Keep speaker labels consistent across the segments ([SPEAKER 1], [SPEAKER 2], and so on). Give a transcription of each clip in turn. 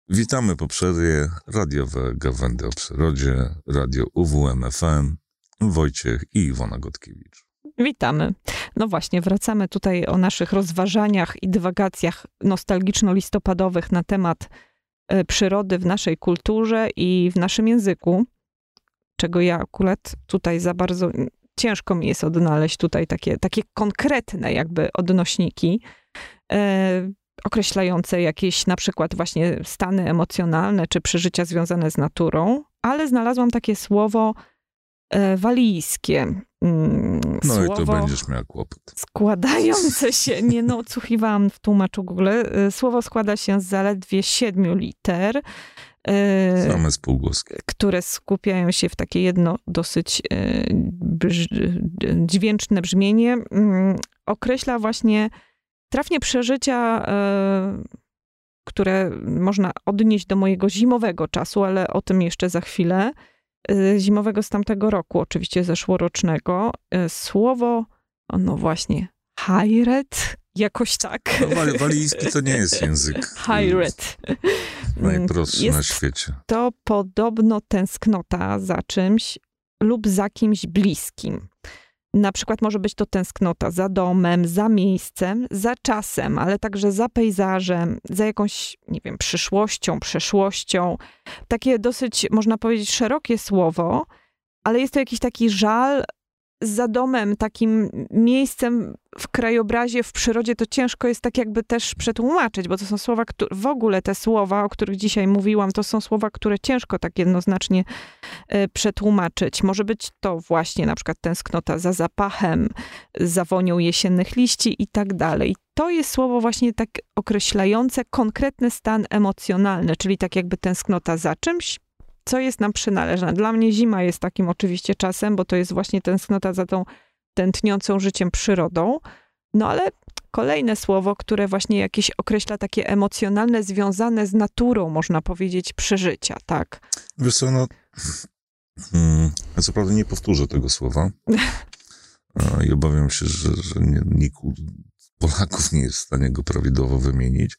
[SPEAKER 1] Witamy po przerwie. Radiowe Gawędy o Przyrodzie, Radio UWM-FM, Wojciech i Iwona Gotkiewicz.
[SPEAKER 2] Witamy. No właśnie, wracamy tutaj o naszych rozważaniach i dywagacjach nostalgiczno-listopadowych na temat przyrody w naszej kulturze i w naszym języku, czego ja akurat tutaj za bardzo ciężko mi jest odnaleźć tutaj takie konkretne jakby odnośniki określające jakieś na przykład właśnie stany emocjonalne czy przeżycia związane z naturą, ale znalazłam takie słowo walijskie.
[SPEAKER 1] No
[SPEAKER 2] Słowo
[SPEAKER 1] i to będziesz miał kłopot.
[SPEAKER 2] składające się, odsłuchiwałam w tłumaczu Google, słowo składa się z zaledwie 7 liter,
[SPEAKER 1] Same spółgłoski.
[SPEAKER 2] które skupiają się w takie jedno dosyć dźwięczne brzmienie. Określa właśnie trafnie przeżycia, które można odnieść do mojego zimowego czasu, ale o tym jeszcze za chwilę. Zimowego z tamtego roku, oczywiście zeszłorocznego. Słowo, no właśnie, hajret, jakoś tak.
[SPEAKER 1] No, walijski to nie jest język
[SPEAKER 2] Hajret.
[SPEAKER 1] najprostszy na świecie.
[SPEAKER 2] To podobno tęsknota za czymś lub za kimś bliskim. Na przykład może być to tęsknota za domem, za miejscem, za czasem, ale także za pejzażem, za jakąś, nie wiem, przyszłością, przeszłością. Takie dosyć, można powiedzieć, szerokie słowo, ale jest to jakiś taki żal za domem, takim miejscem w krajobrazie, w przyrodzie. To ciężko jest tak jakby też przetłumaczyć, bo to są słowa, w ogóle te słowa, o których dzisiaj mówiłam, to są słowa, które ciężko tak jednoznacznie przetłumaczyć. Może być to właśnie na przykład tęsknota za zapachem, za wonią jesiennych liści i tak dalej. To jest słowo właśnie tak określające konkretny stan emocjonalny, czyli tak jakby tęsknota za czymś, co jest nam przynależne. Dla mnie zima jest takim oczywiście czasem, bo to jest właśnie tęsknota za tą tętniącą życiem przyrodą. No ale kolejne słowo, które właśnie jakieś określa takie emocjonalne, związane z naturą, można powiedzieć, przeżycia, tak?
[SPEAKER 1] Wiesz co, no, ja co prawda nie powtórzę tego słowa i obawiam się, że nikt z Polaków nie jest w stanie go prawidłowo wymienić,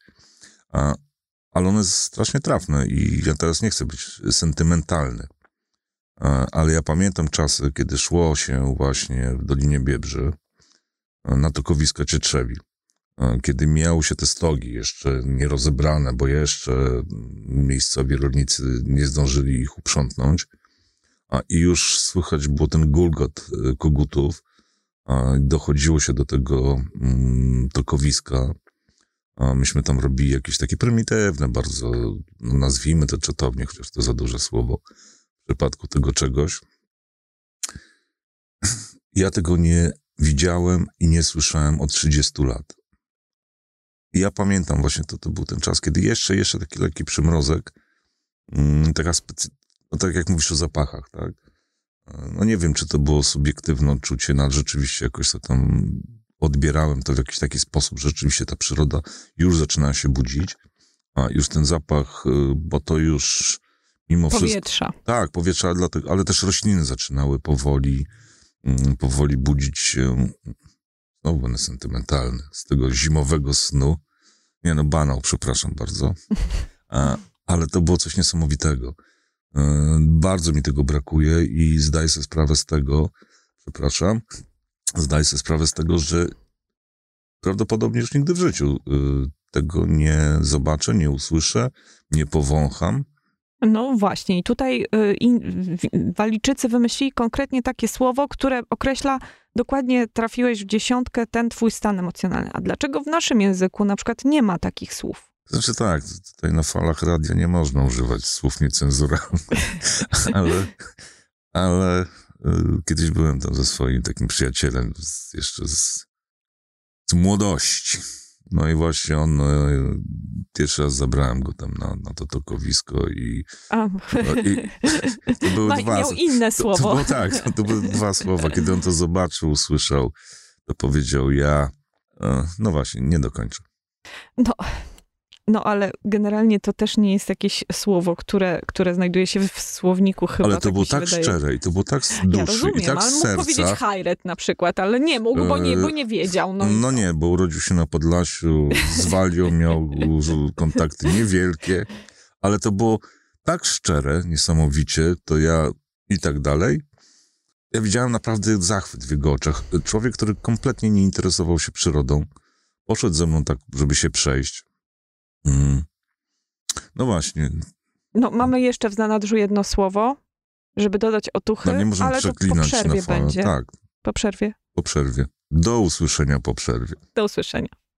[SPEAKER 1] ale ono jest strasznie trafne i ja teraz nie chcę być sentymentalny, ale ja pamiętam czasy, kiedy szło się właśnie w Dolinie Biebrzy na tokowiska Cietrzewi, kiedy miały się te stogi jeszcze nierozebrane, bo jeszcze miejscowi rolnicy nie zdążyli ich uprzątnąć, i już słychać było ten gulgot kogutów, dochodziło się do tego tokowiska. Myśmy tam robili jakieś takie prymitywne bardzo, no nazwijmy to czatownie, chociaż to za duże słowo w przypadku tego czegoś. Ja tego nie widziałem i nie słyszałem od 30 lat. I ja pamiętam właśnie, to był ten czas, kiedy jeszcze taki lekki przymrozek, no tak jak mówisz o zapachach, tak? No nie wiem, czy to było subiektywne odczucie, no ale rzeczywiście jakoś to tam odbierałem to w jakiś taki sposób, że rzeczywiście ta przyroda już zaczyna się budzić, a już ten zapach, bo to już mimo
[SPEAKER 2] powietrza.
[SPEAKER 1] wszystko... Tak, powietrza, ale też rośliny zaczynały powoli budzić się, znowu będę sentymentalny, z tego zimowego snu. Nie no, banał, przepraszam bardzo. Ale to było coś niesamowitego. Bardzo mi tego brakuje i zdaję sobie sprawę z tego, że prawdopodobnie już nigdy w życiu tego nie zobaczę, nie usłyszę, nie powącham.
[SPEAKER 2] No właśnie i tutaj Walijczycy wymyślili konkretnie takie słowo, które określa dokładnie, trafiłeś w dziesiątkę, ten twój stan emocjonalny. A dlaczego w naszym języku na przykład nie ma takich słów?
[SPEAKER 1] Znaczy tak, tutaj na falach radia nie można używać słów niecenzuralnych, ale kiedyś byłem tam ze swoim takim przyjacielem jeszcze z młodości. No i właśnie on, pierwszy raz zabrałem go tam na to tokowisko i to były
[SPEAKER 2] miał inne słowo.
[SPEAKER 1] To były 2 słowa. Kiedy on to zobaczył, usłyszał, to powiedział no właśnie, nie dokończę.
[SPEAKER 2] No ale generalnie to też nie jest jakieś słowo, które znajduje się w słowniku chyba.
[SPEAKER 1] Ale to było tak szczere i to było tak z duszy,
[SPEAKER 2] ja rozumiem,
[SPEAKER 1] i tak z serca.
[SPEAKER 2] Mógł powiedzieć hajret na przykład, ale nie mógł, bo nie wiedział.
[SPEAKER 1] No nie, bo urodził się na Podlasiu, z Walią miał kontakty niewielkie, Ale to było tak szczere, niesamowicie, to ja i tak dalej. Ja widziałem naprawdę zachwyt w jego oczach. Człowiek, który kompletnie nie interesował się przyrodą, poszedł ze mną tak, żeby się przejść. No właśnie.
[SPEAKER 2] No, mamy jeszcze w zanadrzu jedno słowo, żeby dodać otuchy,
[SPEAKER 1] No nie możemy
[SPEAKER 2] ale to po
[SPEAKER 1] przeklinać
[SPEAKER 2] przerwie
[SPEAKER 1] na falę.
[SPEAKER 2] będzie.
[SPEAKER 1] Tak,
[SPEAKER 2] Po przerwie.
[SPEAKER 1] po przerwie. Do usłyszenia po przerwie.
[SPEAKER 2] Do usłyszenia.